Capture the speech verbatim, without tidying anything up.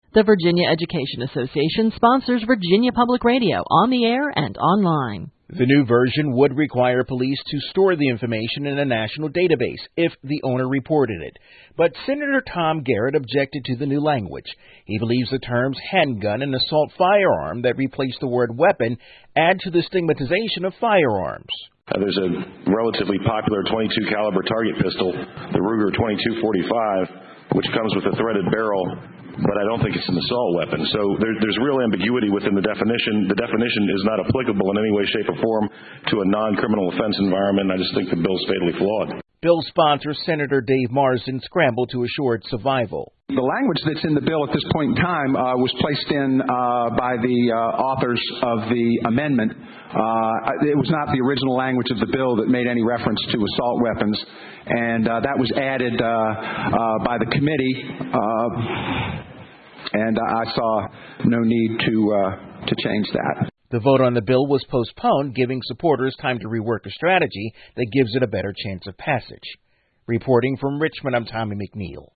The Virginia Education Association sponsors Virginia Public Radio on the air and online. The new version would require police to store the information in a national database if the owner reported it. But Senator Tom Garrett objected to the new language. He believes the terms handgun and assault firearm that replace the word weapon add to the stigmatization of firearms. Uh, there's a relatively popular twenty-two caliber target pistol, the Ruger twenty-two forty-five, which comes with a threaded barrel, but I don't think it's an assault weapon. So there, there's real ambiguity within the definition. The definition is not applicable in any way, shape, or form to a non-criminal offense environment. I just think the bill's fatally flawed. Bill sponsor Senator Dave Marsden scrambled to assure its survival. The language that's in the bill at this point in time uh, was placed in uh, by the uh, authors of the amendment. Uh, it was not the original language of the bill that made any reference to assault weapons, and uh, that was added uh, uh, by the committee, uh, and I saw no need to uh, to change that. The vote on the bill was postponed, giving supporters time to rework a strategy that gives it a better chance of passage. Reporting from Richmond, I'm Tommy McNeil.